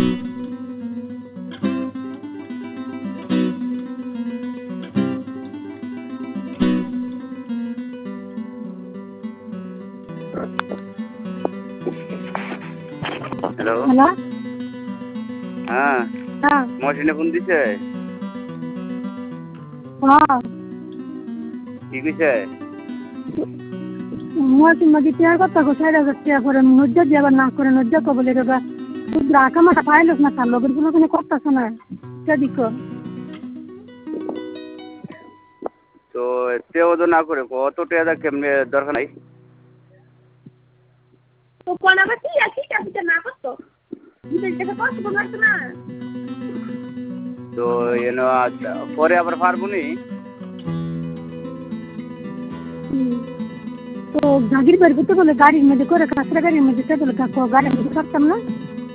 Hello hello. হ্যাঁ হ্যাঁ মহসিনে phone দিছে হ্যাঁ কি কইছে মহাসিন মাঝে টিয়ার কথা কো ৬০০০ টিয়া করে নজ্জা দিয়ে আবার না করে নজ্জা কো বলে রে বা রাখা মাটা পাইলস না তার লগের গুলো কোনো করতেছ না সেদিক তো তেও তো না করে কত টাকা কেমনে দরকার নাই তো কোন আবার কি আছে কি না করতো দিবেন টাকা কষ্ট করতে না তো এনো পরে আবার পারবো নি তো গাড়ির বাড়ি করতে বলে গাড়ির মধ্যে করে কাঁচরা গাড়ির মধ্যে সে বলে কাকু গাড়ির মধ্যে করতাম না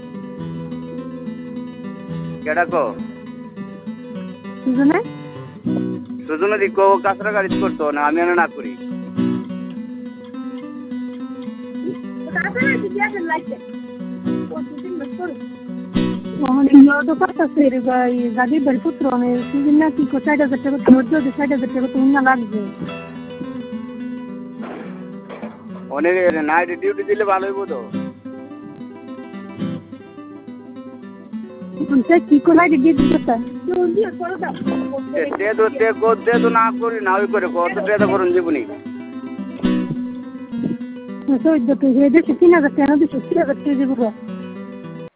কেডা কো বুঝলে সুজনে দিকো কাঁচরা গাড়ি করতো না আমি না করি গাড়ির বাড়ি পুত্র সুদিন না কি ৬০০০ টাকা মধ্যে ৬০০০ টাকা তো না লাগবে অনেক নাইট ডিউটি দিলে ভালো হইব তো কি করে দিয়ে দিতে তে তো না করি না ওই করে কত টাকা করুন জীবনী ৩০০০ টাকা ৩০০০ টাকা দিব